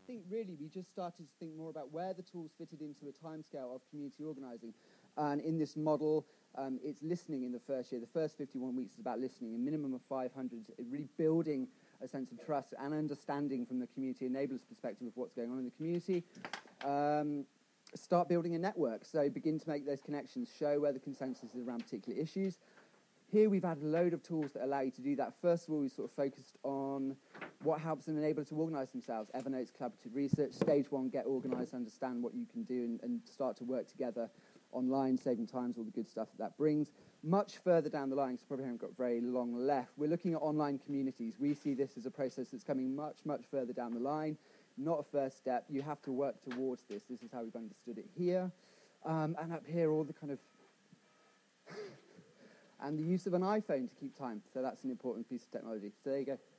think really we just started to think more about where the tools fitted into a timescale of community organising. And in this model, it's listening in the first year. The first 51 weeks is about listening, a minimum of 500, really building a sense of trust and understanding from the community enablers perspective of what's going on in the community. Start building a network, so begin to make those connections, show where the consensus is around particular issues. Here we've added a load of tools that allow you to do that. First of all, we sort of focused on what helps an enabler to organise themselves. Evernote's collaborative research. Stage one, get organised, understand what you can do and start to work together online, saving times, all the good stuff that brings. Much further down the line, because probably haven't got very long left, we're looking at online communities. We see this as a process that's coming much, much further down the line. Not a first step. You have to work towards this. This is how we've understood it here. And up here, all the kind of... and the use of an iPhone to keep time. So that's an important piece of technology. So there you go.